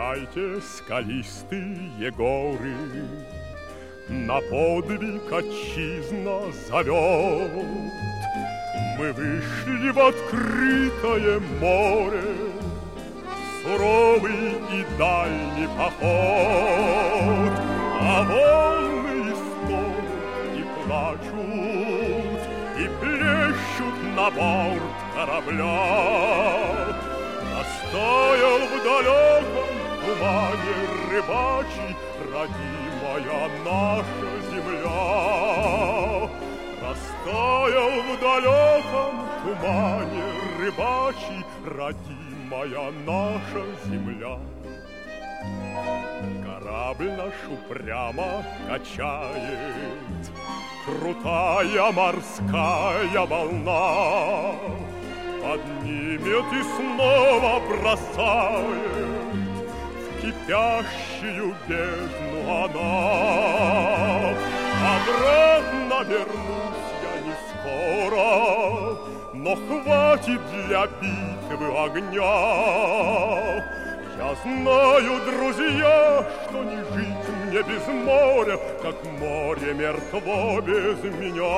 Встречайте скалистые горы, на подвиг отчизна зовет. Мы вышли в открытое море, суровый и дальний поход, а волны стонут и плачут, и плещут на борт корабля. Растаял в далеком тумане рыбачий родимая наша земля. Растаял в далеком тумане рыбачий родимая наша земля. Корабль наш упрямо качает крутая морская волна, поднимет и снова бросает в кипящую бездну она. Обратно вернусь я не скоро, но хватит для битвы огня. Я знаю, друзья, что не жить мне без моря, как море мертво без меня.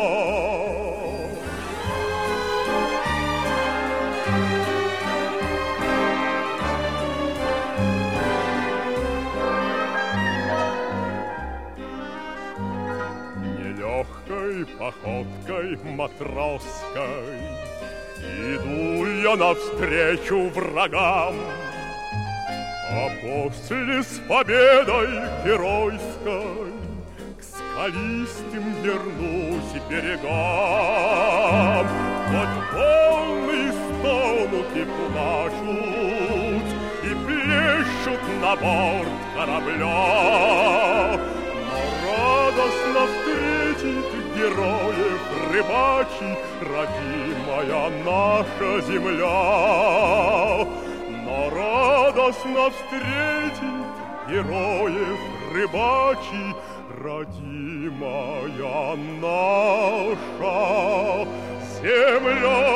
Нелегкой походкой матросской иду я навстречу врагам, а после с победой геройской к скалистым вернусь берегам. Хоть волны стонут и плачут, и плещут на борт корабля, но радостно встретит героев рыбачий родимая наша земля. Но радостно встретит героев рыбачий родимая наша земля.